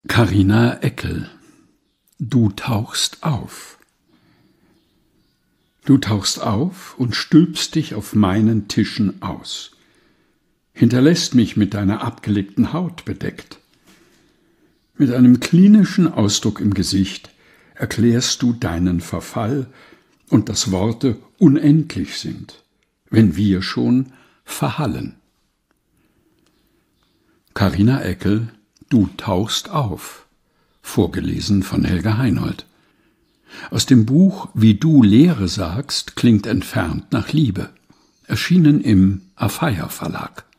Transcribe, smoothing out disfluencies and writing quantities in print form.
Carina Eckel. Du tauchst auf. Du tauchst auf und stülpst dich auf meinen Tischen aus, hinterlässt mich mit deiner abgelegten Haut bedeckt. Mit einem klinischen Ausdruck im Gesicht erklärst du deinen Verfall und dass Worte unendlich sind, wenn wir schon verhallen. Carina Eckel. Du tauchst auf, vorgelesen von Helga Heinold. Aus dem Buch Wie du Lehre sagst klingt entfernt nach Liebe, erschienen im Afeier Verlag.